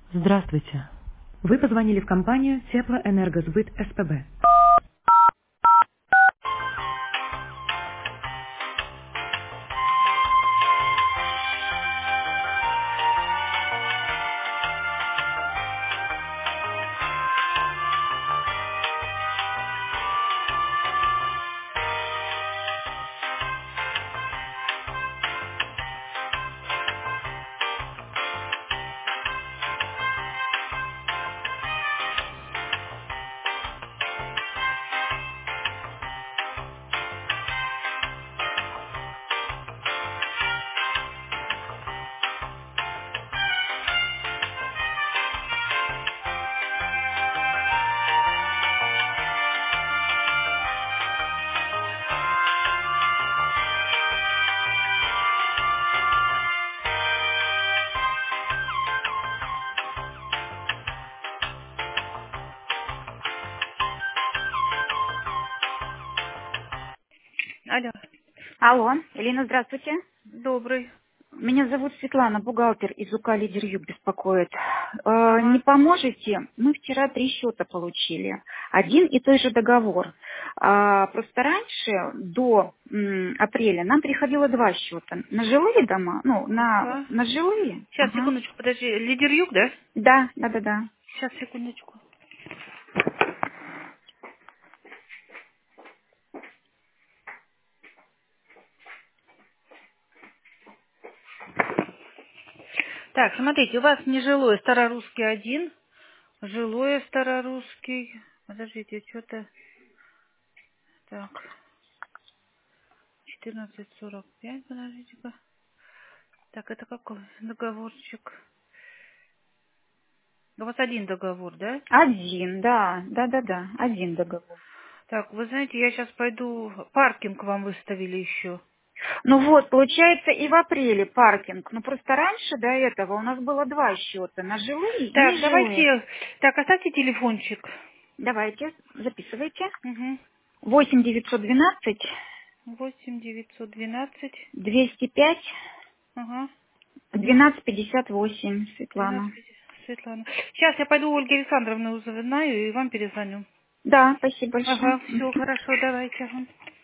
Здравствуйте. Вы позвонили в компанию Теплоэнергосбыт СПБ. Алло, Алло, Элина, здравствуйте. добрый. Меня зовут Светлана, бухгалтер из УК «Лидер Юг» беспокоит. Не Ага. поможете? Мы вчера 3 счета получили. Один и тот же договор. Просто раньше, до апреля, нам приходило 2 счета. На жилые дома, ну, Ага. на жилые. Сейчас, Ага. секундочку, подожди. Лидер Юг, да? Да. Сейчас, секундочку. Так, смотрите, у вас нежилой Старорусский 1, жилой Старорусский. Подождите, что-то... Так, 14:45, подождите-ка. Так, это какой договорчик? У вас один договор, да? Один, да. Один договор. Так, вы знаете, я сейчас пойду... Паркинг вам выставили еще. Ну вот, получается, и в апреле паркинг. Но просто раньше до этого у нас было 2 счета. На жилые и Так, нежилые. давайте... Так, оставьте телефончик. Давайте, записывайте. Угу. 8 912 8 912. 205 Ага. 1258, 12. Светлана. Светлана. Сейчас я пойду Ольге Александровну узнаю и вам перезвоню. Да, спасибо большое. Ага, все хорошо, давайте. Ага.